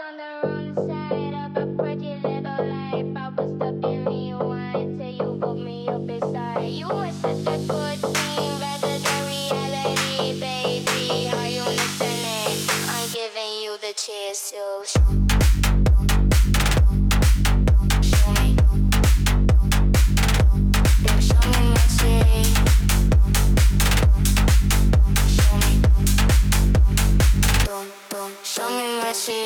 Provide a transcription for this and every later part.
on the wrong side of a pretty little life. I was stuck in rewind till you woke me up inside. You were such a good thing, rather than reality, baby. Are you listening? I'm giving you the chance to show me. Show me my shit. Show me. Boom, boom. Show me my shit.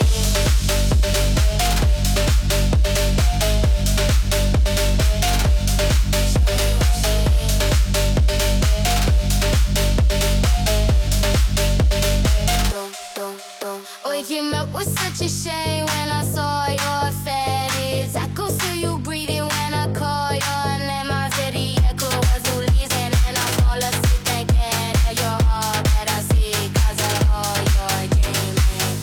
Waking up was such a shame when I saw your face. I could see you breathing when I call your name. My city echo was releasing and I fall asleep thinking of your heart that I see 'cause of all your dreaming.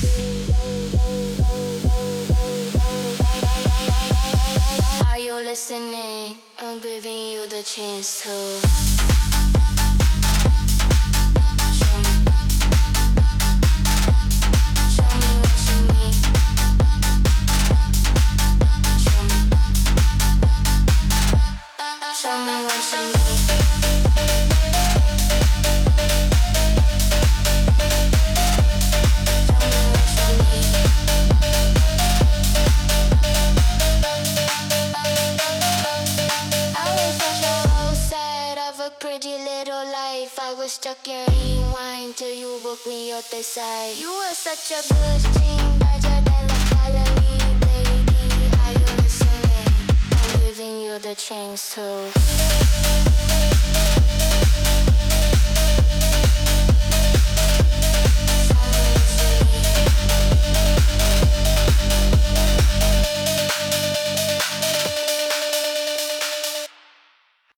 Are you listening? I'm giving you the chance to. Show me what you need. I was such a whole side of a pretty little life. I was stuck in rewind till you woke me up inside. You were such a good thing, better than the quality, baby. Are you listening? I'm giving you the chance to.